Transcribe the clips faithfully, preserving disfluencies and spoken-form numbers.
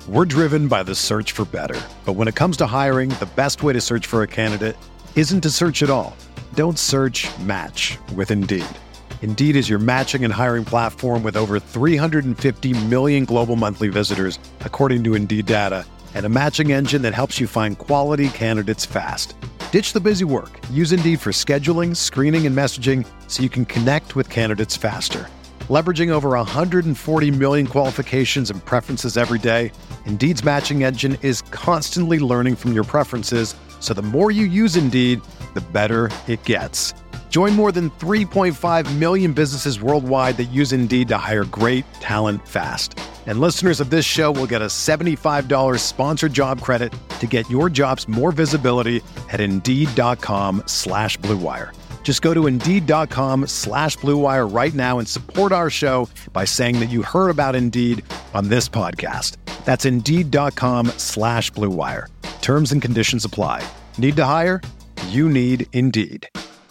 We're driven by the search for better. But when it comes to hiring, the best way to search for a candidate isn't to search at all. Don't search, match with Indeed. Indeed is your matching and hiring platform with over three hundred fifty million global monthly visitors, according to Indeed data, and a matching engine that helps you find quality candidates fast. Ditch the busy work. Use Indeed for scheduling, screening, and messaging so you can connect with candidates faster. Leveraging over one hundred forty million qualifications and preferences every day, Indeed's matching engine is constantly learning from your preferences, so the more you use Indeed, the better it gets. Join more than three point five million businesses worldwide that use Indeed to hire great talent fast. And listeners of this show will get a seventy-five dollars sponsored job credit to get your jobs more visibility at Indeed.com slash Blue Wire. Just go to Indeed.com slash Blue Wire right now and support our show by saying that you heard about Indeed on this podcast. That's Indeed.com slash Blue Wire. Terms and conditions apply. Need to hire? You need Indeed.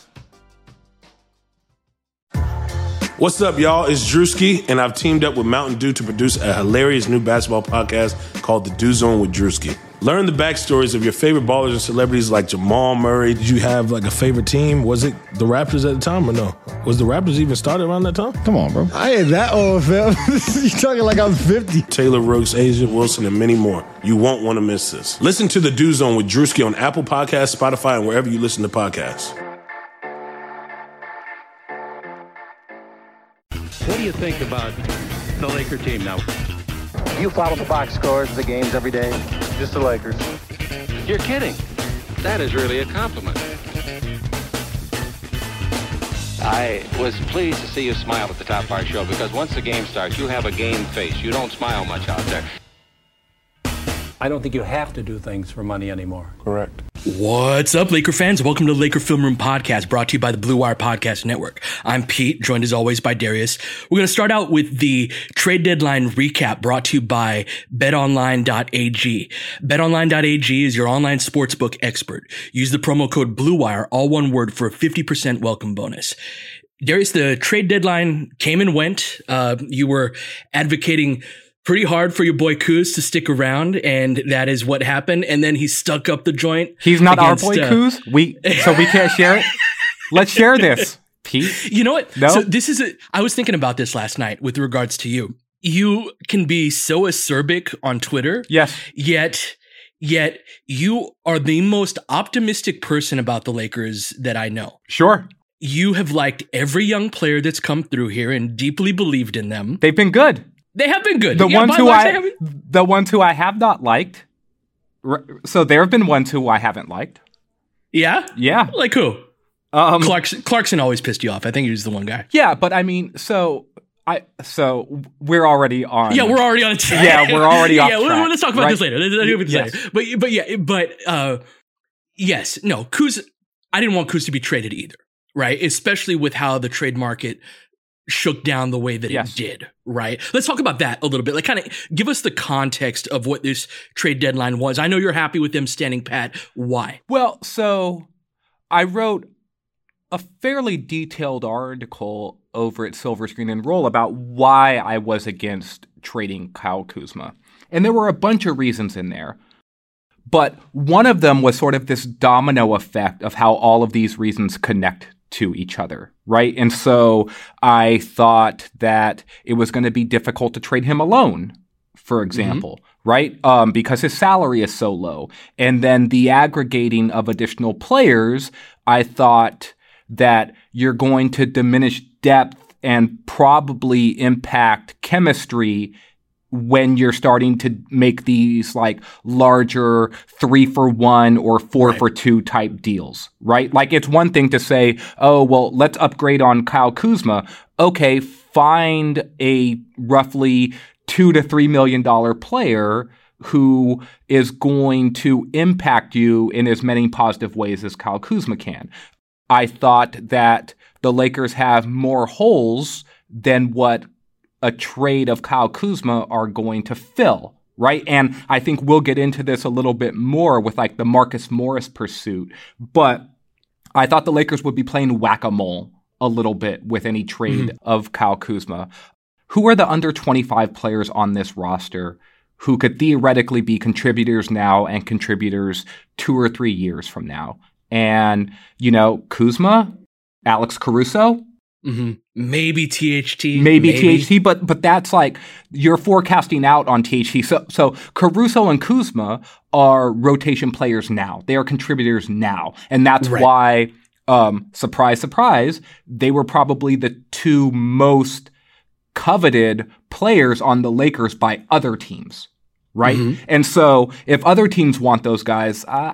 What's up, y'all? It's Drewski, and I've teamed up with Mountain Dew to produce a hilarious new basketball podcast called The Dew Zone with Drewski. Learn the backstories of your favorite ballers and celebrities like Jamal Murray. Did you have like a favorite team? Was it the Raptors at the time or no? Was the Raptors even started around that time? Come on, bro. I ain't that old, fam. You talking like I'm fifty. Taylor Rooks, Asia Wilson, and many more. You won't want to miss this. Listen to The Dew Zone with Drewski on Apple Podcasts, Spotify, and wherever you listen to podcasts. What do you think about the Laker team now? You follow the box scores of the games every day? Just the Lakers. You're kidding. That is really a compliment. I was pleased to see you smile at the top of our show because once the game starts, you have a game face. You don't smile much out there. I don't think you have to do things for money anymore. Correct. What's up, Laker fans? Welcome to the Laker Film Room Podcast, brought to you by the Blue Wire Podcast Network. I'm Pete, joined as always by Darius. We're going to start out with the trade deadline recap brought to you by bet online dot a g. bet online dot a g is your online sportsbook expert. Use the promo code BLUEWIRE, all one word, for a fifty percent welcome bonus. Darius, the trade deadline came and went. Uh, you were advocating pretty hard for your boy Kuz to stick around, and that is what happened. And then he stuck up the joint. He's not against, our boy uh, Kuz. We so we can't share it. Let's share this, Pete. You know what? No. So this is a, I was thinking about this last night with regards to you. You can be so acerbic on Twitter. Yes. Yet, yet you are the most optimistic person about the Lakers that I know. Sure. You have liked every young player that's come through here and deeply believed in them. They've been good. They have been good. The yeah, ones who large, I, the ones who I have not liked. So there have been ones who I haven't liked. Yeah, yeah. Like who? Um, Clarkson. Clarkson always pissed you off. I think he was the one guy. Yeah, but I mean, so I, so we're already on. Yeah, we're already on a track. Yeah, we're already off yeah, track. Let's talk about right? this later. Let's talk about this yes. later. But but yeah, but uh, yes, no, Kuz. I didn't want Kuz to be traded either, right? Especially with how the trade market shook down the way that yes. it did, right? Let's talk about that a little bit. Like, kind of give us the context of what this trade deadline was. I know you're happy with them standing pat. Why? Well, so I wrote a fairly detailed article over at Silver Screen and Roll about why I was against trading Kyle Kuzma. And there were a bunch of reasons in there. But one of them was sort of this domino effect of how all of these reasons connect to each other, right? And so I thought that it was going to be difficult to trade him alone, for example, mm-hmm. right? Um, because his salary is so low. And then the aggregating of additional players, I thought that you're going to diminish depth and probably impact chemistry when you're starting to make these like larger three for one or four right. for two type deals, right? Like it's one thing to say, oh, well, let's upgrade on Kyle Kuzma. Okay, find a roughly two to three million dollar player who is going to impact you in as many positive ways as Kyle Kuzma can. I thought that the Lakers have more holes than what a trade of Kyle Kuzma are going to fill, right? And I think we'll get into this a little bit more with like the Marcus Morris pursuit, but I thought the Lakers would be playing whack-a-mole a little bit with any trade mm-hmm. of Kyle Kuzma. Who are the under twenty-five players on this roster who could theoretically be contributors now and contributors two or three years from now. And, you know, Kuzma, Alex Caruso, mm-hmm. maybe T H T, maybe, maybe T H T, but but that's like you're forecasting out on T H T. So so Caruso and Kuzma are rotation players now. They are contributors now, and that's right. why, um, surprise, surprise, they were probably the two most coveted players on the Lakers by other teams, right? Mm-hmm. And so if other teams want those guys, I,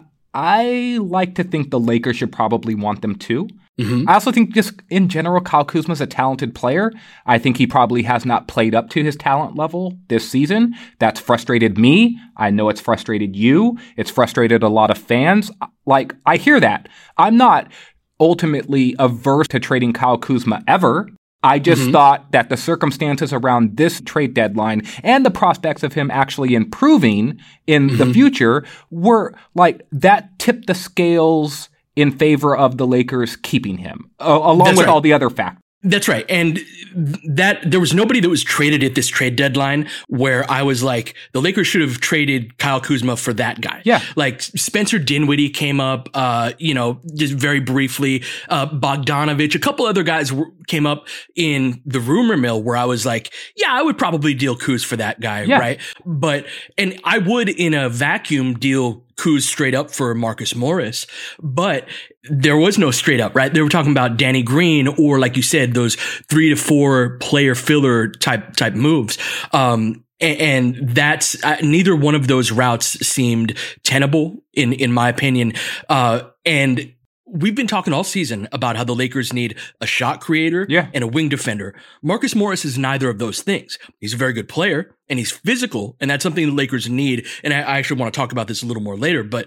I like to think the Lakers should probably want them too. Mm-hmm. I also think just in general, Kyle Kuzma's a talented player. I think he probably has not played up to his talent level this season. That's frustrated me. I know it's frustrated you. It's frustrated a lot of fans. Like, I hear that. I'm not ultimately averse to trading Kyle Kuzma ever. I just mm-hmm. thought that the circumstances around this trade deadline and the prospects of him actually improving in mm-hmm. the future were like that tipped the scales in favor of the Lakers keeping him, uh, along That's with right. all the other factors. That's right. And that there was nobody that was traded at this trade deadline where I was like, the Lakers should have traded Kyle Kuzma for that guy. Yeah. Like Spencer Dinwiddie came up, uh, you know, just very briefly, uh, Bogdanovich, a couple other guys w- came up in the rumor mill where I was like, yeah, I would probably deal Kuz for that guy. Yeah. Right. But, and I would in a vacuum deal Kuz straight up for Marcus Morris, but there was no straight up, right? They were talking about Danny Green or, like you said, those three to four player filler type, type moves. Um, and, and that's, uh, neither one of those routes seemed tenable in, in my opinion. Uh, and we've been talking all season about how the Lakers need a shot creator yeah. and a wing defender. Marcus Morris is neither of those things. He's a very good player and he's physical, and that's something the Lakers need. And I, I actually want to talk about this a little more later, but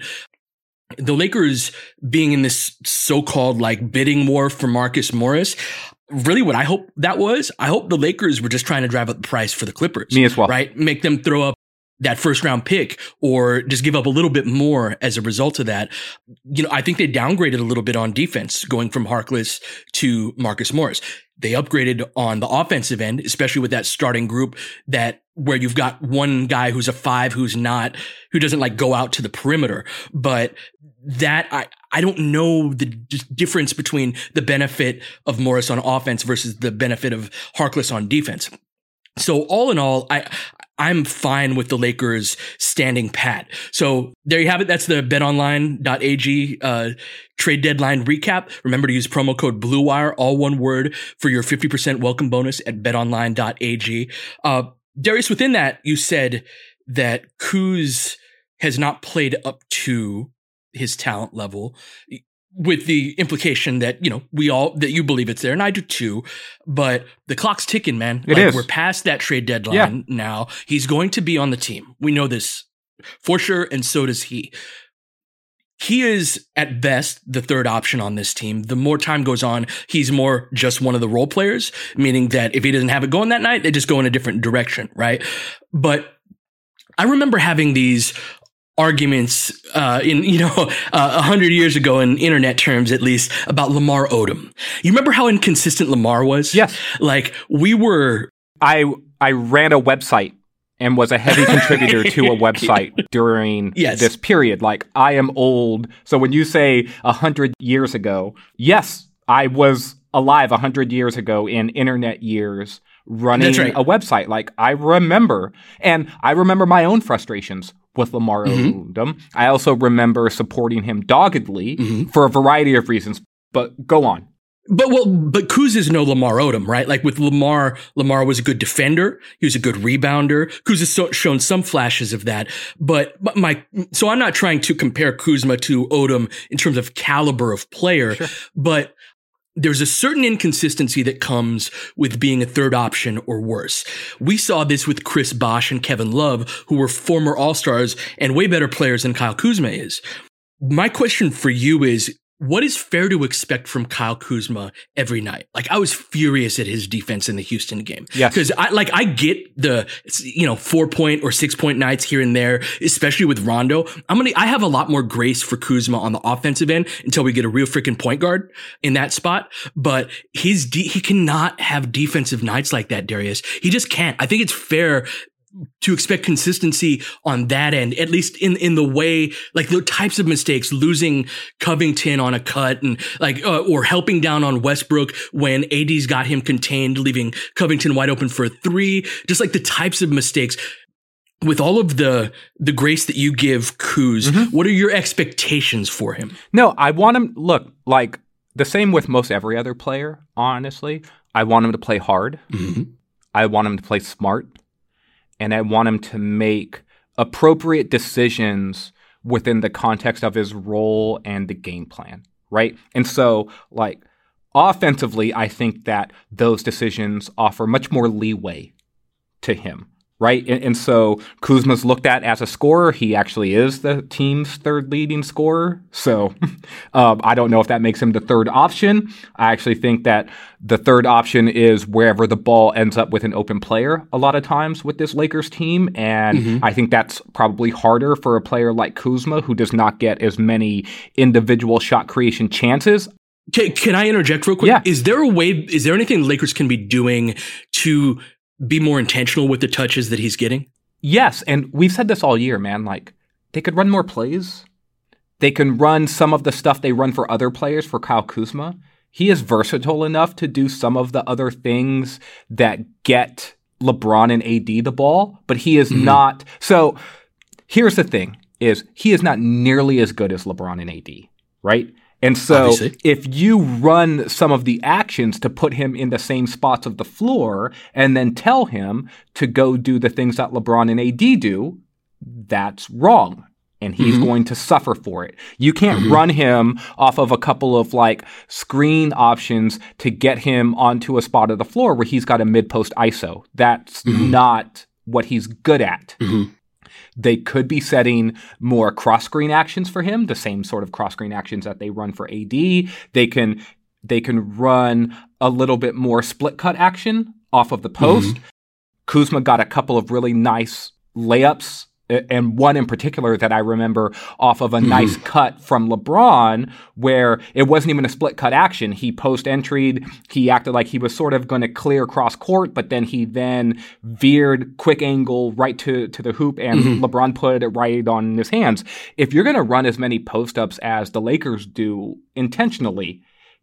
the Lakers being in this so-called like bidding war for Marcus Morris, really what I hope that was, I hope the Lakers were just trying to drive up the price for the Clippers. Me as well. Right? Make them throw up that first round pick or just give up a little bit more as a result of that. You know, I think they downgraded a little bit on defense going from Harkless to Marcus Morris. They upgraded on the offensive end, especially with that starting group that where you've got one guy who's a five, who's not, who doesn't like go out to the perimeter. But that I, I don't know the d- difference between the benefit of Morris on offense versus the benefit of Harkless on defense. So all in all, I, I'm fine with the Lakers standing pat. So there you have it. That's the bet online dot a g uh, trade deadline recap. Remember to use promo code BlueWire, all one word, for your fifty percent welcome bonus at bet online dot a g. Uh, Darius, within that, you said that Kuz has not played up to his talent level, with the implication that, you know, we all, that you believe it's there, and I do too, but the clock's ticking, man. It like, is. We're past that trade deadline yeah. now. He's going to be on the team. We know this for sure, and so does he. He is, at best, the third option on this team. The more time goes on, he's more just one of the role players, meaning that if he doesn't have it going that night, they just go in a different direction, right? But I remember having these arguments uh in you know a uh, hundred years ago, in internet terms at least, about Lamar Odom. You remember how inconsistent Lamar was? Yes. Like we were I I ran a website and was a heavy contributor to a website during yes. this period. Like, I am old. So when you say a hundred years ago, yes, I was alive a hundred years ago in internet years running That's right. a website. Like, I remember. And I remember my own frustrations with Lamar mm-hmm. Odom. I also remember supporting him doggedly mm-hmm. for a variety of reasons. But go on. But well, but Kuz is no Lamar Odom, right? Like with Lamar, Lamar was a good defender. He was a good rebounder. Kuz has so, shown some flashes of that. But, but my, so I'm not trying to compare Kuzma to Odom in terms of caliber of player, sure. but there's a certain inconsistency that comes with being a third option or worse. We saw this with Chris Bosh and Kevin Love, who were former All-Stars and way better players than Kyle Kuzma is. My question for you is, what is fair to expect from Kyle Kuzma every night? Like, I was furious at his defense in the Houston game. Yes. Because I, like, I get the, you know, four point or six point nights here and there, especially with Rondo. I'm going to, I have a lot more grace for Kuzma on the offensive end until we get a real freaking point guard in that spot. But his, de- he cannot have defensive nights like that, Darius. He just can't. I think it's fair to expect consistency on that end, at least in, in the way, like the types of mistakes, losing Covington on a cut and like, uh, or helping down on Westbrook when A D's got him contained, leaving Covington wide open for a three, just like the types of mistakes. With all of the the grace that you give Kuz, mm-hmm. what are your expectations for him? No, I want him, look, like the same with most every other player, honestly. I want him to play hard. Mm-hmm. I want him to play smart. And I want him to make appropriate decisions within the context of his role and the game plan, right? And so, like, offensively, I think that those decisions offer much more leeway to him. Right. And, and so Kuzma's looked at as a scorer. He actually is the team's third leading scorer. So um, I don't know if that makes him the third option. I actually think that the third option is wherever the ball ends up with an open player a lot of times with this Lakers team. And mm-hmm. I think that's probably harder for a player like Kuzma, who does not get as many individual shot creation chances. Can, can I interject real quick? Yeah. Is there a way, is there anything the Lakers can be doing to be more intentional with the touches that he's getting? Yes, and we've said this all year, man. Like, they could run more plays. They can run some of the stuff they run for other players for Kyle Kuzma. He is versatile enough to do some of the other things that get LeBron and A D the ball, but he is mm-hmm. not. So here's the thing, is he is not nearly as good as LeBron and A D, right? And so Obviously. if you run some of the actions to put him in the same spots of the floor and then tell him to go do the things that LeBron and A D do, that's wrong. And he's mm-hmm. going to suffer for it. You can't mm-hmm. run him off of a couple of like screen options to get him onto a spot of the floor where he's got a mid-post I S O. That's mm-hmm. not what he's good at. Mm-hmm. They could be setting more cross-screen actions for him, the same sort of cross-screen actions that they run for A D. They can they can run a little bit more split-cut action off of the post. Mm-hmm. Kuzma got a couple of really nice layups, and one in particular that I remember off of a mm-hmm. nice cut from LeBron where it wasn't even a split cut action. He post-entried. He acted like he was sort of going to clear cross court, but then he then veered quick angle right to, to the hoop, and mm-hmm. LeBron put it right on his hands. If you're going to run as many post-ups as the Lakers do intentionally,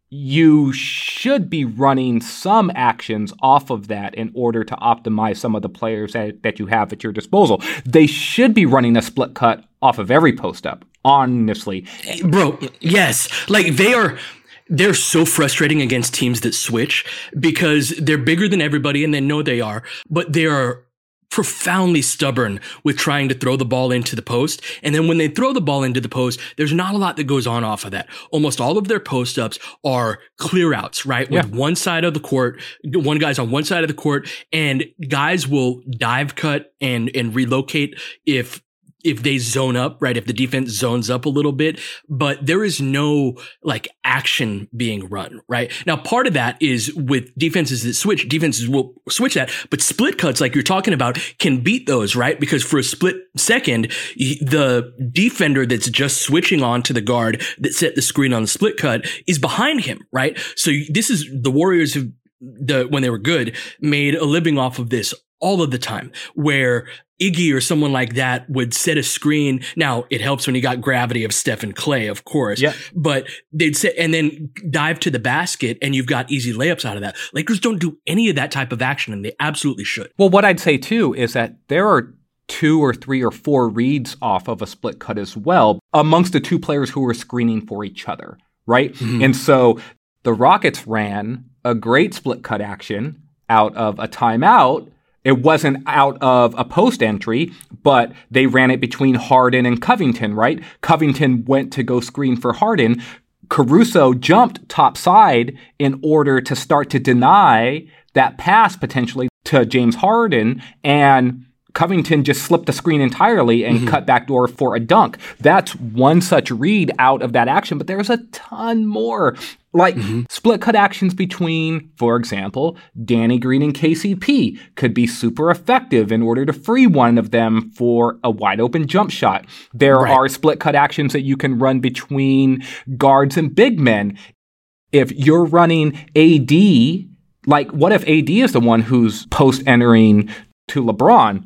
you should be running some actions off of that in order to optimize some of the players that, that you have at your disposal. They should be running a split cut off of every post-up, honestly. Bro, yes. Like, they are... They're so frustrating against teams that switch because they're bigger than everybody, and they know they are, but they are profoundly stubborn with trying to throw the ball into the post. And then when they throw the ball into the post, there's not a lot that goes on off of that. Almost all of their post ups are clear outs, right? With yeah. one side of the court, one guy's on one side of the court, and guys will dive cut and, and relocate if if they zone up, right? If the defense zones up a little bit, but there is no like action being run, right? Now, part of that is with defenses that switch, defenses will switch that, but split cuts, like you're talking about, can beat those, right? Because for a split second, the defender that's just switching on to the guard that set the screen on the split cut is behind him, right? So this is the Warriors have, the, when they were good, made a living off of this all of the time, where Iggy or someone like that would set a screen. Now, it helps when you got gravity of Steph and Clay, of course, yeah. but they'd set and then dive to the basket, and you've got easy layups out of that. Lakers don't do any of that type of action, and they absolutely should. Well, what I'd say too is that there are two or three or four reads off of a split cut as well amongst the two players who were screening for each other, right? Mm-hmm. And so the Rockets ran a great split cut action out of a timeout. It wasn't out of a post entry, but they ran it between Harden and Covington, right? Covington went to go screen for Harden. Caruso jumped topside in order to start to deny that pass potentially to James Harden, and Covington just slipped the screen entirely and mm-hmm. cut backdoor for a dunk. That's one such read out of that action, but there's a ton more. Like mm-hmm. split cut actions between, for example, Danny Green and K C P could be super effective in order to free one of them for a wide open jump shot. There right. are split cut actions that you can run between guards and big men. If you're running A D, like what if A D is the one who's post entering to LeBron?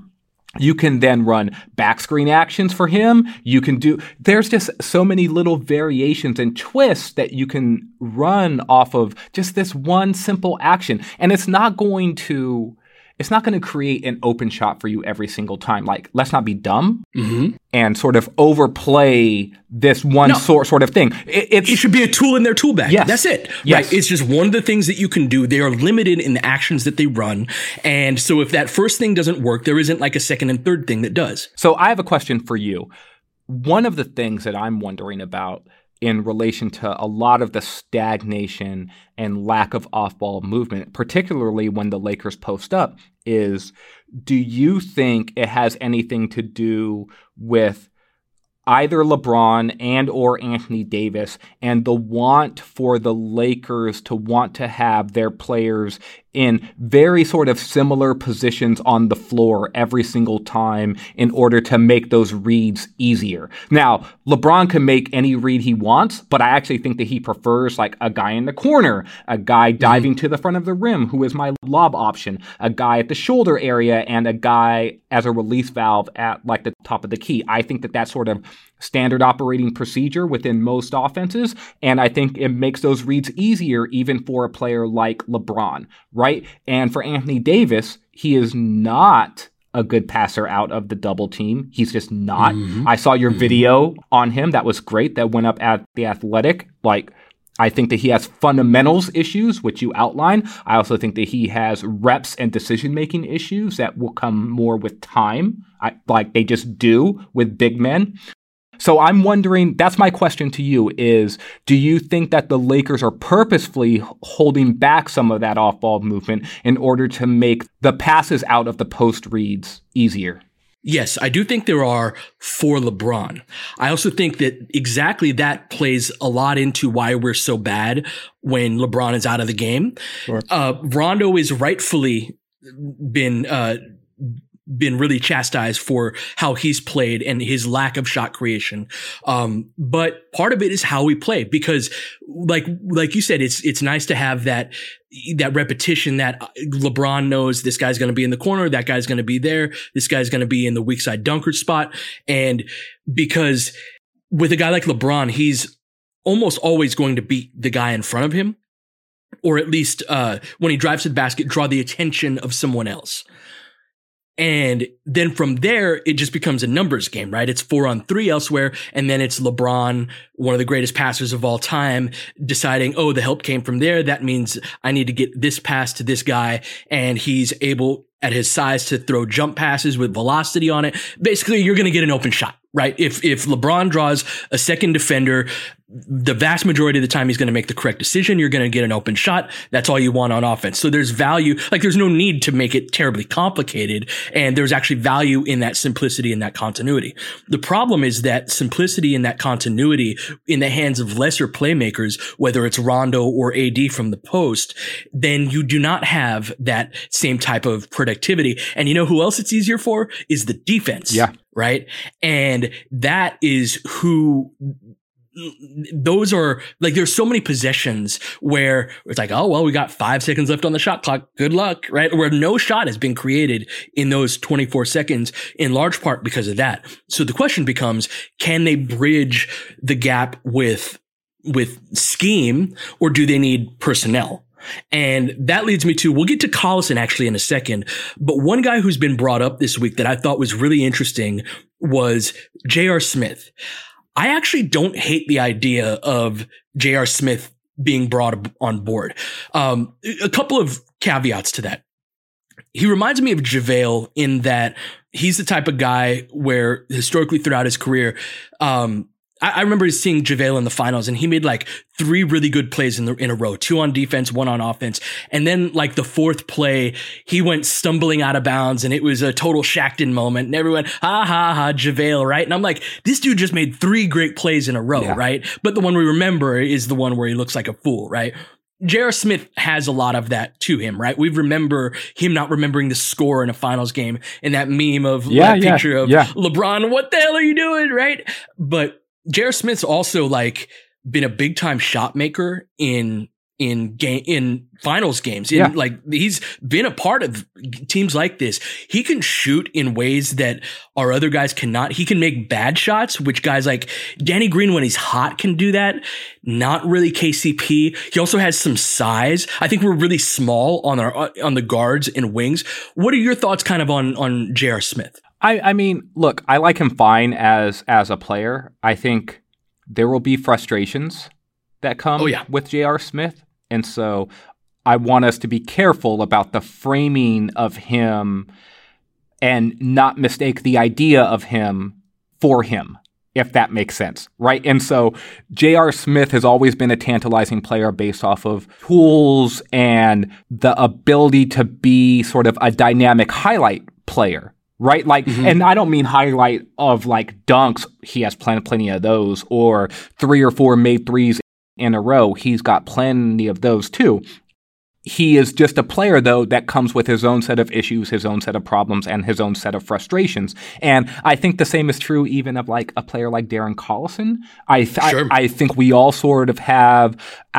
You can then run back screen actions for him. You can do, there's just so many little variations and twists that you can run off of just this one simple action. And it's not going to, it's not going to create an open shot for you every single time. Like, let's not be dumb mm-hmm. and sort of overplay this one no. sort sort of thing. It, it's, it should be a tool in their tool bag. Yes. That's it. Yes. Right? It's just one of the things that you can do. They are limited in the actions that they run. And so if that first thing doesn't work, there isn't like a second and third thing that does. So I have a question for you. One of the things that I'm wondering about in relation to a lot of the stagnation and lack of off-ball movement, particularly when the Lakers post up, is do you think it has anything to do with either LeBron and or Anthony Davis and the want for the Lakers to want to have their players in very sort of similar positions on the floor every single time in order to make those reads easier? Now, LeBron can make any read he wants, but I actually think that he prefers like a guy in the corner, a guy diving mm-hmm. to the front of the rim, who is my lob option, a guy at the shoulder area, and a guy as a release valve at like the top of the key. I think that that's sort of standard operating procedure within most offenses, and I think it makes those reads easier even for a player like LeBron, right? And for Anthony Davis, he is not a good passer out of the double team. He's just not. Mm-hmm. I saw your mm-hmm. video on him. That was great. That went up at The Athletic. Like, I think that he has fundamentals issues, which you outline. I also think that he has reps and decision-making issues that will come more with time, I, like they just do with big men. So I'm wondering, that's my question to you, is do you think that the Lakers are purposefully holding back some of that off-ball movement in order to make the passes out of the post reads easier? Yes, I do think there are for LeBron. I also think that exactly that plays a lot into why we're so bad when LeBron is out of the game. Sure. Uh, Rondo is rightfully been uh been really chastised for how he's played and his lack of shot creation. Um, but part of it is how we play, because like, like you said, it's, it's nice to have that, that repetition that LeBron knows this guy's going to be in the corner, that guy's going to be there, this guy's going to be in the weak side dunker spot. And because with a guy like LeBron, he's almost always going to beat the guy in front of him, or at least, uh, when he drives to the basket, draw the attention of someone else. And then from there, it just becomes a numbers game, right? It's four on three elsewhere. And then it's LeBron, one of the greatest passers of all time, deciding, oh, the help came from there. That means I need to get this pass to this guy. And he's able at his size to throw jump passes with velocity on it. Basically, you're going to get an open shot, right? If, if LeBron draws a second defender, the vast majority of the time he's going to make the correct decision. You're going to get an open shot. That's all you want on offense. So there's value. Like, there's no need to make it terribly complicated. And there's actually value in that simplicity and that continuity. The problem is that simplicity and that continuity in the hands of lesser playmakers, whether it's Rondo or A D from the post, then you do not have that same type of productivity. And you know who else it's easier for is the defense. Yeah. Right. And that is who, those are like, there's so many possessions where it's like, oh, well, we got five seconds left on the shot clock. Good luck, right? Where no shot has been created in those twenty-four seconds, in large part because of that. So the question becomes, can they bridge the gap with, with scheme, or do they need personnel? And that leads me to, we'll get to Collison actually in a second, but one guy who's been brought up this week that I thought was really interesting was J R. Smith. I actually don't hate the idea of J R. Smith being brought on board. Um, a couple of caveats to that. He reminds me of JaVale in that he's the type of guy where historically throughout his career, um, I, I remember seeing JaVale in the finals, and he made like three really good plays in the, in a row, two on defense, one on offense. And then like the fourth play, he went stumbling out of bounds, and it was a total Shackton moment. And everyone, ha ha ha, JaVale, right? And I'm like, this dude just made three great plays in a row, yeah. right? But the one we remember is the one where he looks like a fool, right? J R. Smith has a lot of that to him, right? We remember him not remembering the score in a finals game, and that meme of yeah, that yeah, picture of yeah. LeBron, what the hell are you doing, right? But J R. Smith's also like been a big time shot maker in in game, in finals games. In, Yeah. like he's been a part of teams like this. He can shoot in ways that our other guys cannot. He can make bad shots, which guys like Danny Green, when he's hot, can do that. Not really K C P. He also has some size. I think we're really small on our, on the guards and wings. What are your thoughts kind of on, on J R. Smith? I, I mean, look, I like him fine as, as a player. I think there will be frustrations that come Oh, yeah. with J R. Smith. And so I want us to be careful about the framing of him and not mistake the idea of him for him, if that makes sense, right? And so J R. Smith has always been a tantalizing player based off of tools and the ability to be sort of a dynamic highlight player. Right? Like, mm-hmm. and I don't mean highlight of like dunks. He has plenty, plenty of those, or three or four made threes in a row. He's got plenty of those too. He is just a player, though, that comes with his own set of issues, his own set of problems, and his own set of frustrations. And I think the same is true even of like a player like Darren Collison. I, th- sure. I, I think we all sort of have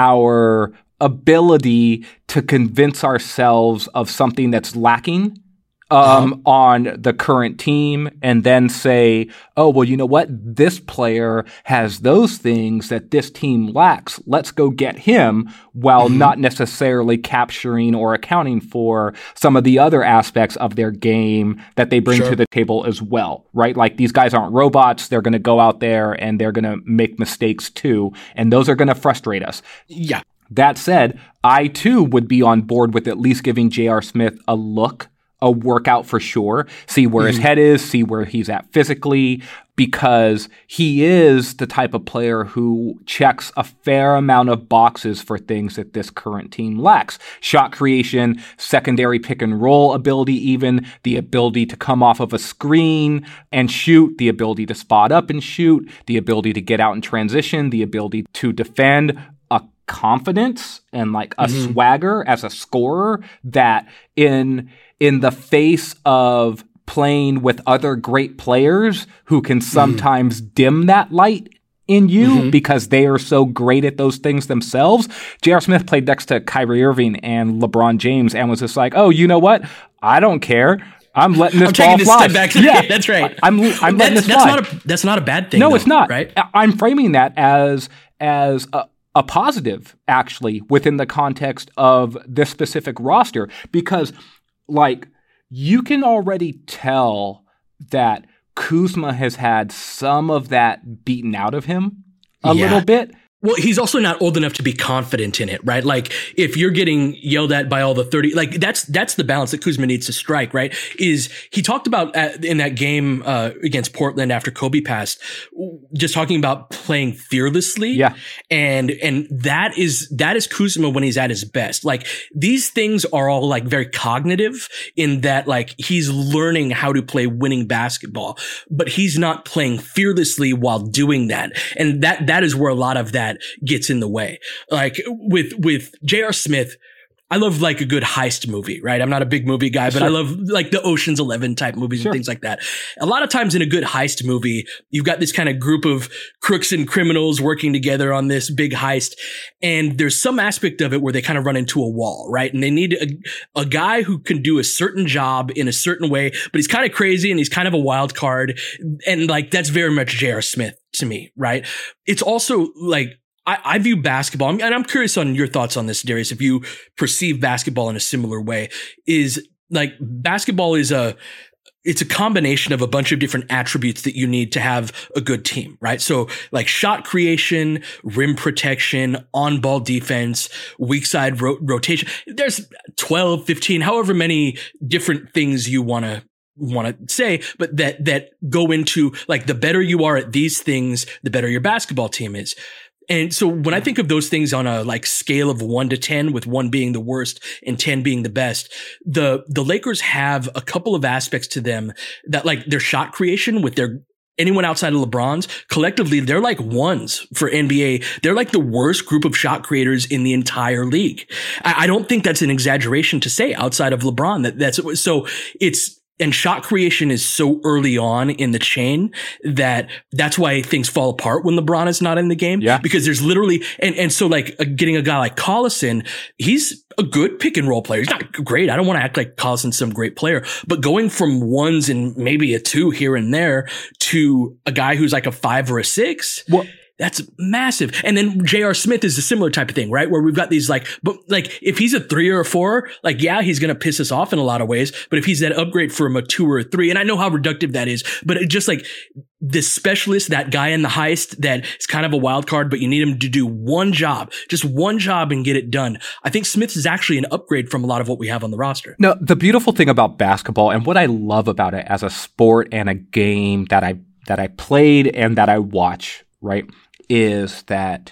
our ability to convince ourselves of something that's lacking Um, uh-huh. on the current team, and then say, oh, well, you know what? This player has those things that this team lacks. Let's go get him, while mm-hmm. not necessarily capturing or accounting for some of the other aspects of their game that they bring sure. to the table as well, right? Like, these guys aren't robots. They're going to go out there and they're going to make mistakes too, and those are going to frustrate us. Yeah. That said, I too would be on board with at least giving J R. Smith a look, a workout for sure, see where mm-hmm. his head is, see where he's at physically, because he is the type of player who checks a fair amount of boxes for things that this current team lacks. Shot creation, secondary pick and roll ability even, the ability to come off of a screen and shoot, the ability to spot up and shoot, the ability to get out in transition, the ability to defend, a confidence and like a mm-hmm. swagger as a scorer that in in the face of playing with other great players who can sometimes mm-hmm. dim that light in you mm-hmm. because they are so great at those things themselves. J R. Smith played next to Kyrie Irving and LeBron James and was just like, oh, you know what? I don't care. I'm letting this I'm ball taking fly. This step back to yeah, the, that's right. I'm, I'm letting that's, this that's fly. Not a, that's not a bad thing. No, though, it's not. Right? I'm framing that as as a, a positive, actually, within the context of this specific roster, because, like, you can already tell that Kuzma has had some of that beaten out of him a yeah. little bit. Well, he's also not old enough to be confident in it, right? Like, if you're getting yelled at by all the thirty, like that's that's the balance that Kuzma needs to strike, right? Is he talked about at, in that game uh, against Portland after Kobe passed, just talking about playing fearlessly, yeah, and and that is that is Kuzma when he's at his best. Like, these things are all like very cognitive in that, like, he's learning how to play winning basketball, but he's not playing fearlessly while doing that, and that that is where a lot of that gets in the way. Like with, with J R. Smith, I love like a good heist movie, right? I'm not a big movie guy, but sure. I love like the Ocean's Eleven type movies sure. and things like that. A lot of times in a good heist movie, you've got this kind of group of crooks and criminals working together on this big heist. And there's some aspect of it where they kind of run into a wall, right? And they need a, a guy who can do a certain job in a certain way, but he's kind of crazy and he's kind of a wild card. And like, that's very much J R. Smith to me, right? It's also like, I, I view basketball, and I'm curious on your thoughts on this, Darius, if you perceive basketball in a similar way, is like basketball is a, it's a combination of a bunch of different attributes that you need to have a good team, right? So like shot creation, rim protection, on ball defense, weak side ro- rotation. There's twelve, fifteen, however many different things you want to want to say, but that, that go into like the better you are at these things, the better your basketball team is. And so when I think of those things on a like scale of one to ten, with one being the worst and ten being the best, the, the Lakers have a couple of aspects to them that, like, their shot creation with their, anyone outside of LeBron's, collectively, they're like ones for N B A. They're like the worst group of shot creators in the entire league. I, I don't think that's an exaggeration to say outside of LeBron that that's, so it's, and shot creation is so early on in the chain that that's why things fall apart when LeBron is not in the game. Yeah. Because there's literally, and, and so like uh, getting a guy like Collison, he's a good pick and roll player. He's not great. I don't want to act like Collison's some great player, but going from ones and maybe a two here and there to a guy who's like a five or a six. Well, that's massive. And then J R. Smith is a similar type of thing, right? Where we've got these like, but like if he's a three or a four, like, yeah, he's going to piss us off in a lot of ways. But if he's that upgrade from a two or a three, and I know how reductive that is, but it just like this specialist, that guy in the heist that is kind of a wild card, but you need him to do one job, just one job and get it done. I think Smith is actually an upgrade from a lot of what we have on the roster. No, the beautiful thing about basketball and what I love about it as a sport and a game that I, that I played and that I watch, right? Is that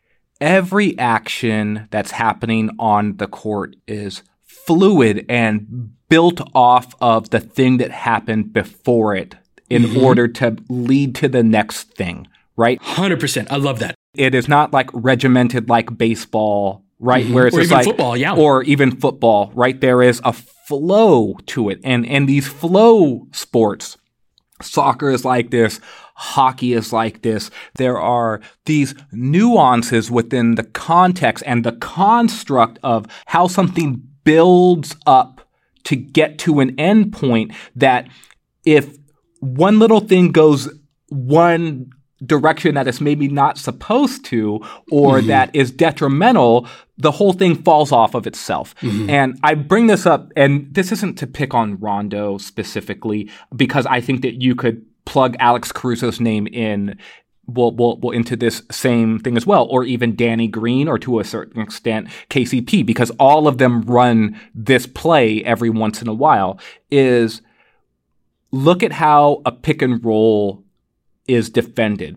every action that's happening on the court is fluid and built off of the thing that happened before it in mm-hmm. order to lead to the next thing, right? one hundred percent. I love that. It is not like regimented like baseball, right? Mm-hmm. Where it's or just even like, football, yeah. Or even football, right? There is a flow to it. And, and these flow sports, soccer is like this. Hockey is like this. There are these nuances within the context and the construct of how something builds up to get to an end point that if one little thing goes one direction that is maybe not supposed to or mm-hmm. that is detrimental, the whole thing falls off of itself. Mm-hmm. And I bring this up, and this isn't to pick on Rondo specifically, because I think that you could plug Alex Caruso's name in well, well, well, into this same thing as well, or even Danny Green, or to a certain extent K C P, because all of them run this play every once in a while, is look at how a pick and roll is defended.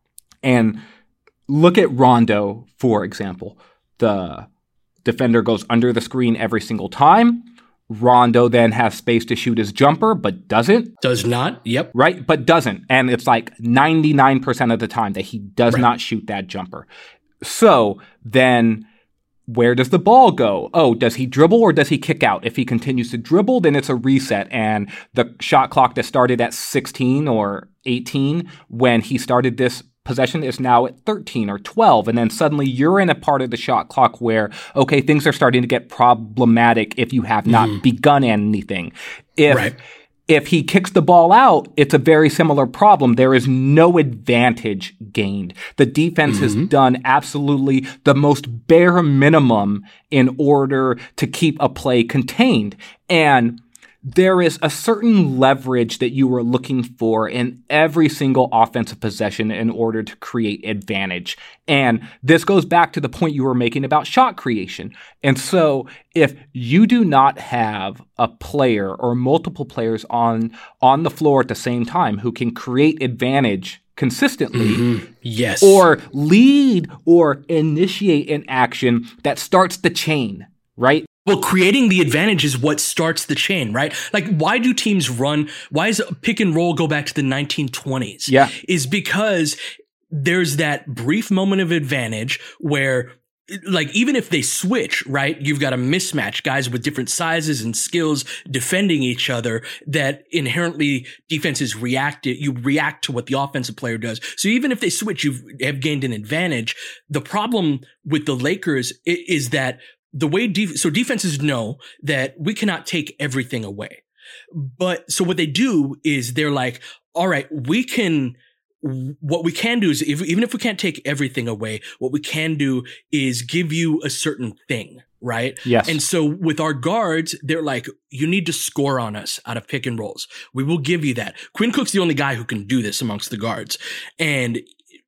And look at Rondo, for example. The defender goes under the screen every single time. Rondo then has space to shoot his jumper, but doesn't. Does not, yep. Right, but doesn't. And it's like ninety-nine percent of the time that he does right. not shoot that jumper. So then where does the ball go? Oh, does he dribble or does he kick out? If he continues to dribble, then it's a reset. And the shot clock that started at sixteen or eighteen when he started this possession is now at thirteen or twelve. And then suddenly you're in a part of the shot clock where, okay, things are starting to get problematic if you have not mm. begun anything. If, right. if he kicks the ball out, it's a very similar problem. There is no advantage gained. The defense mm-hmm. has done absolutely the most bare minimum in order to keep a play contained. And there is a certain leverage that you are looking for in every single offensive possession in order to create advantage. And this goes back to the point you were making about shot creation. And so if you do not have a player or multiple players on, on the floor at the same time who can create advantage consistently, mm-hmm. yes, or lead or initiate an action that starts the chain, right? Well, creating the advantage is what starts the chain, right? Like, why do teams run? Why does pick and roll go back to the nineteen twenties? Yeah. Is because there's that brief moment of advantage where, like, even if they switch, right, you've got a mismatch, guys with different sizes and skills defending each other, that inherently defenses react it. You react to what the offensive player does. So even if they switch, you have gained an advantage. The problem with the Lakers is that the way def- so defenses know that we cannot take everything away. But so what they do is they're like, all right, we can, what we can do is if, even if we can't take everything away, what we can do is give you a certain thing, right? Yes. And so with our guards, they're like, you need to score on us out of pick and rolls. We will give you that. Quinn Cook's the only guy who can do this amongst the guards. And,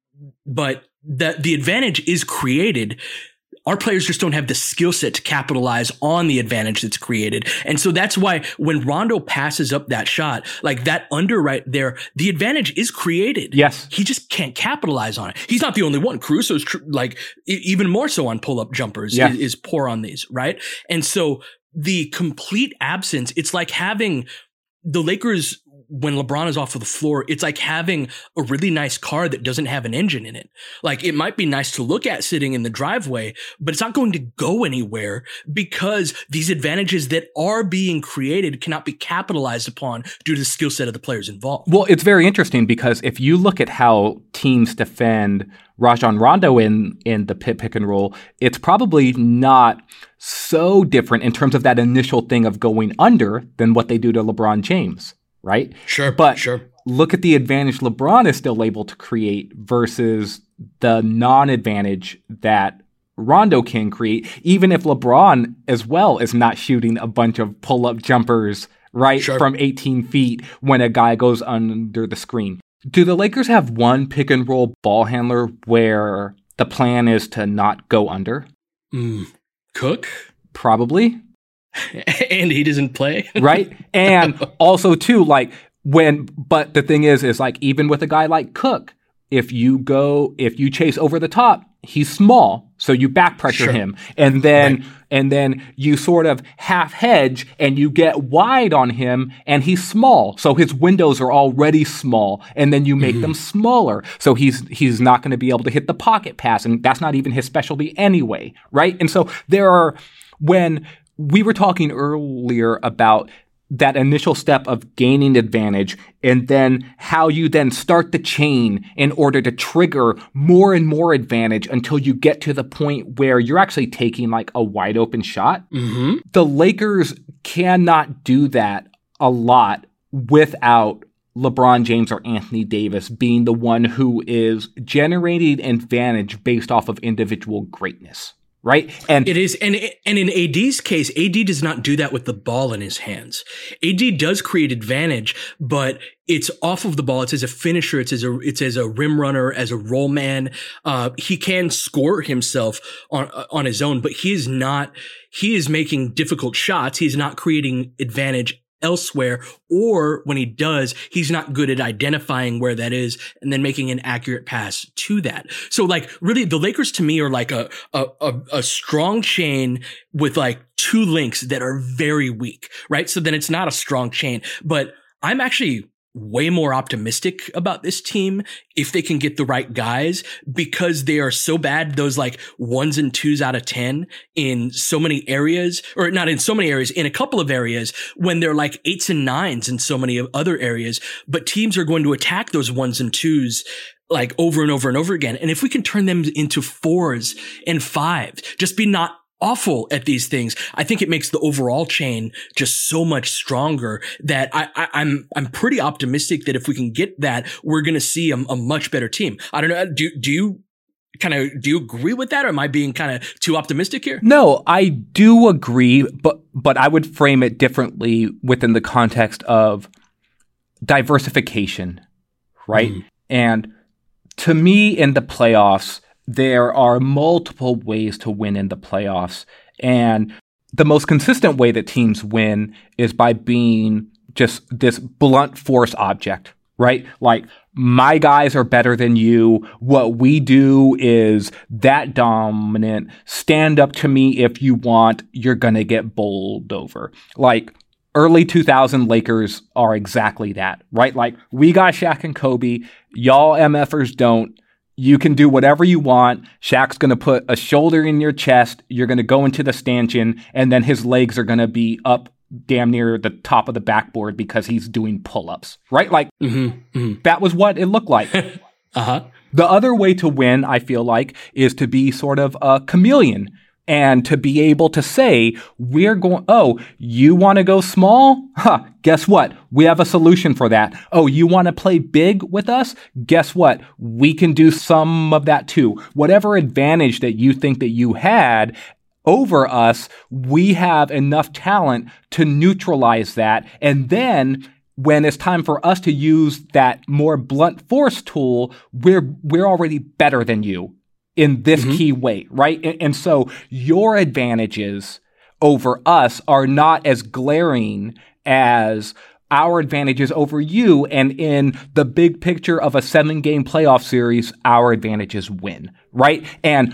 but the, the advantage is created. Our players just don't have the skill set to capitalize on the advantage that's created. And so that's why when Rondo passes up that shot, like that under right there, the advantage is created. Yes. He just can't capitalize on it. He's not the only one. Caruso's tr- like e- even more so on pull-up jumpers, yeah. is, is poor on these, right? And so the complete absence, it's like having the Lakers when LeBron is off of the floor, it's like having a really nice car that doesn't have an engine in it. Like, it might be nice to look at sitting in the driveway, but it's not going to go anywhere because these advantages that are being created cannot be capitalized upon due to the skill set of the players involved. Well, it's very interesting because if you look at how teams defend Rajon Rondo in, in the pit pick and roll, it's probably not so different in terms of that initial thing of going under than what they do to LeBron James, right? Sure, but sure. Look at the advantage LeBron is still able to create versus the non-advantage that Rondo can create, even if LeBron as well is not shooting a bunch of pull-up jumpers, right, sure. from eighteen feet when a guy goes under the screen. Do the Lakers have one pick and roll ball handler where the plan is to not go under? Mm, Cook? Probably. And he doesn't play. Right? And also too, like when, but the thing is, is like even with a guy like Cook, if you go, if you chase over the top, he's small, so you back pressure sure. him, and then right. and then you sort of half hedge and you get wide on him, and he's small, so his windows are already small, and then you make mm-hmm. them smaller, so he's he's not going to be able to hit the pocket pass, and that's not even his specialty anyway, right? And so there are, when we were talking earlier about that initial step of gaining advantage and then how you then start the chain in order to trigger more and more advantage until you get to the point where you're actually taking like a wide open shot. Mm-hmm. The Lakers cannot do that a lot without LeBron James or Anthony Davis being the one who is generating advantage based off of individual greatness. Right? And it is, and and in A D's case, A D does not do that with the ball in his hands. A D does create advantage, but it's off of the ball. It's as a finisher. It's as a it's as a rim runner, as a roll man. Uh, he can score himself on on his own, but he is not. He is making difficult shots. He's not creating advantage elsewhere, or when he does, he's not good at identifying where that is and then making an accurate pass to that. So like really the Lakers to me are like a, a, a, a strong chain with like two links that are very weak, right? So then it's not a strong chain, but I'm actually way more optimistic about this team if they can get the right guys, because they are so bad, those like ones and twos out of ten in so many areas, or not in so many areas, in a couple of areas, when they're like eights and nines in so many other areas. But teams are going to attack those ones and twos like over and over and over again. And if we can turn them into fours and fives, just be not awful at these things, I think it makes the overall chain just so much stronger that I, I, I'm I'm pretty optimistic that if we can get that, we're going to see a, a much better team. I don't know. Do do you kind of do you agree with that, or am I being kind of too optimistic here? No, I do agree, but but I would frame it differently within the context of diversification, right? Mm. And to me, in the playoffs, there are multiple ways to win in the playoffs. And the most consistent way that teams win is by being just this blunt force object, right? Like, my guys are better than you. What we do is that dominant. Stand up to me if you want. You're going to get bowled over. Like, early two thousand Lakers are exactly that, right? Like, we got Shaq and Kobe. Y'all MFers don't. You can do whatever you want. Shaq's going to put a shoulder in your chest. You're going to go into the stanchion, and then his legs are going to be up damn near the top of the backboard because he's doing pull-ups, right? Like, mm-hmm, mm-hmm. that was what it looked like. uh-huh. The other way to win, I feel like, is to be sort of a chameleon and to be able to say, we're going, oh, you want to go small? Huh, guess what? We have a solution for that. Oh, you want to play big with us? Guess what? We can do some of that too. Whatever advantage that you think that you had over us, we have enough talent to neutralize that. And then when it's time for us to use that more blunt force tool, we're we're already better than you in this mm-hmm. key way, right? And, and so your advantages over us are not as glaring as our advantages over you. And in the big picture of a seven-game playoff series, our advantages win, right? And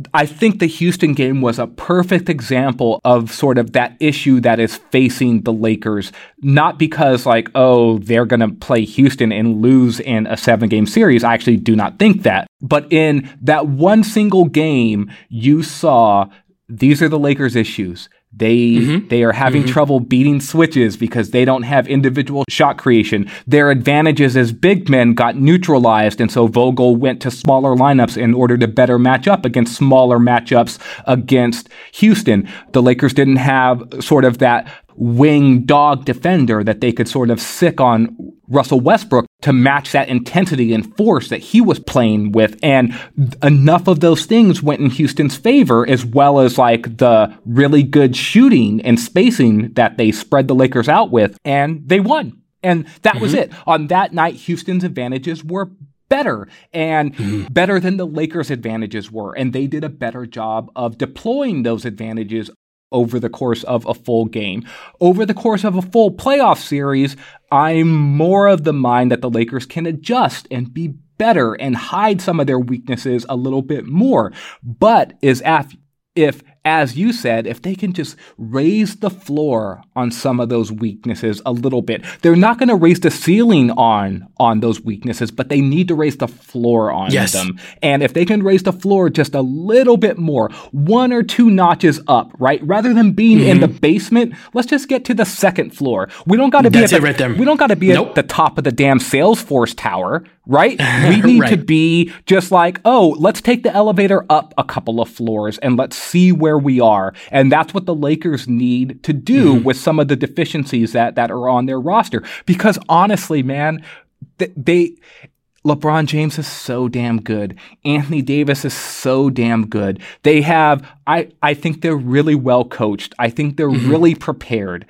I think the Houston game was a perfect example of sort of that issue that is facing the Lakers, not because like, oh, they're going to play Houston and lose in a seven-game series. I actually do not think that. But in that one single game, you saw these are the Lakers' issues. They mm-hmm. they are having mm-hmm. trouble beating switches because they don't have individual shot creation. Their advantages as big men got neutralized, and so Vogel went to smaller lineups in order to better match up against smaller matchups against Houston. The Lakers didn't have sort of that wing dog defender that they could sort of sick on Russell Westbrook to match that intensity and force that he was playing with. And enough of those things went in Houston's favor, as well as like the really good shooting and spacing that they spread the Lakers out with, and they won. And that mm-hmm. was it. On that night, Houston's advantages were better and mm-hmm. better than the Lakers' advantages were. And they did a better job of deploying those advantages over the course of a full game. Over the course of a full playoff series, I'm more of the mind that the Lakers can adjust and be better and hide some of their weaknesses a little bit more. But is af- if, as you said, if they can just raise the floor on some of those weaknesses a little bit, they're not going to raise the ceiling on on those weaknesses, but they need to raise the floor on yes. them. And if they can raise the floor just a little bit more, one or two notches up, right? Rather than being mm-hmm. in the basement, let's just get to the second floor. We don't got to be That's at the, it right there. We don't got to be nope. at the top of the damn Salesforce tower, right? We need right. to be just like, oh, let's take the elevator up a couple of floors and let's see where we are. And that's what the Lakers need to do mm-hmm. with some of the deficiencies that, that are on their roster. Because honestly, man, they, they LeBron James is so damn good. Anthony Davis is so damn good. They have, I, I think they're really well coached. I think they're mm-hmm. really prepared.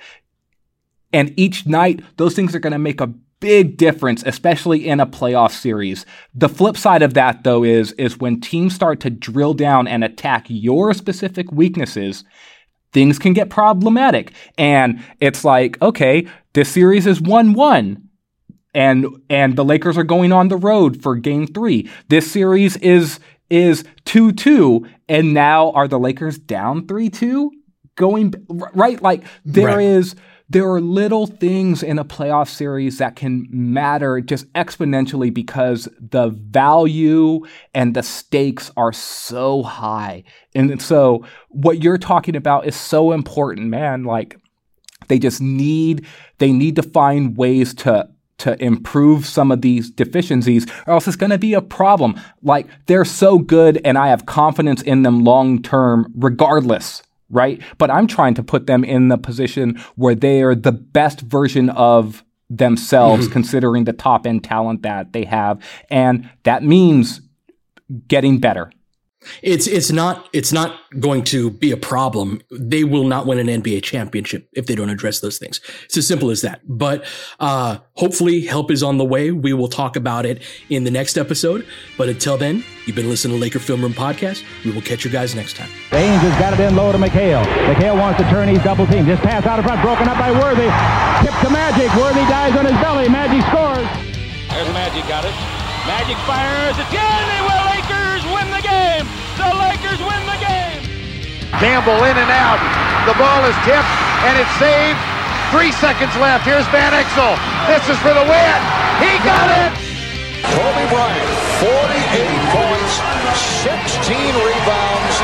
And each night, those things are going to make a big difference, especially in a playoff series. The flip side of that, though, is, is when teams start to drill down and attack your specific weaknesses, things can get problematic. And it's like, okay, this series is one one. And and the Lakers are going on the road for game three. This series is is two two. And now are the Lakers down three two? Going, right? Like there right. is... There are little things in a playoff series that can matter just exponentially because the value and the stakes are so high. And so what you're talking about is so important, man. Like they just need, they need to find ways to to improve some of these deficiencies, or else it's going to be a problem. Like they're so good and I have confidence in them long term regardless. Right? But I'm trying to put them in the position where they are the best version of themselves, mm-hmm. considering the top end talent that they have. And that means getting better. It's it's not it's not going to be a problem. They will not win an N B A championship if they don't address those things. It's as simple as that. But uh, hopefully help is on the way. We will talk about it in the next episode. But until then, you've been listening to Laker Film Room Podcast. We will catch you guys next time. Baines has got it in low to McHale. McHale wants to turn. He's double teamed. Just pass out in front. Broken up by Worthy. Tip to Magic. Worthy dies on his belly. Magic scores. There's Magic. Got it. Magic fires. It's good. They will. Lakers win the game. The Lakers win the game. Campbell in and out. The ball is tipped and it's saved. Three seconds left. Here's Van Exel. This is for the win. He got it. Kobe Bryant, forty-eight points, sixteen rebounds.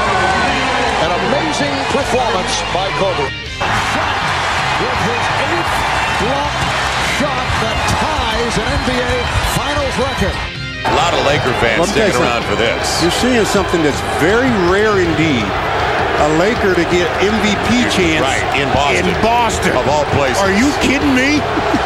An amazing performance by Kobe. Shot with his eighth block shot that ties an N B A Finals record. A lot of Laker fans sticking around for this. You're seeing something that's very rare indeed. A Laker to get M V P chance right, in Boston. In Boston. Of all places. Are you kidding me?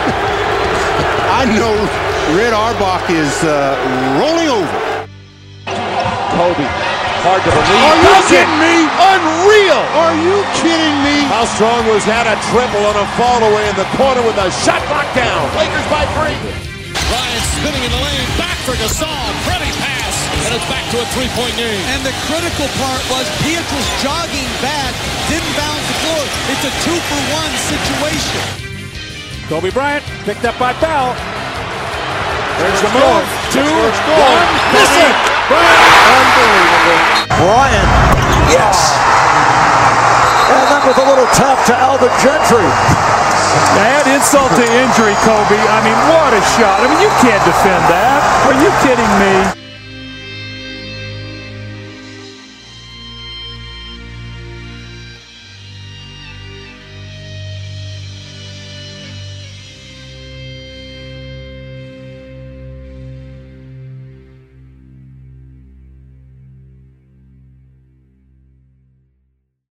I know Red Auerbach is uh, rolling over. Kobe, hard to believe. Are you kidding me? Unreal. Are you kidding me? How strong was that? A triple on a fall away in the corner with a shot locked down. Lakers by three. Ryan spinning in the lane, back for Gasol, pretty pass, and it's back to a three-point game. And the critical part was Pietrus jogging back, didn't bounce the floor. It's a two-for-one situation. Kobe Bryant picked up by Bell. There's the move. Two, one, miss it. Unbelievable. Bryant. Yes. And then with a little tap to Alvin Gentry. Add insult to injury, Kobe. I mean, what a shot. I mean, you can't defend that. Are you kidding me?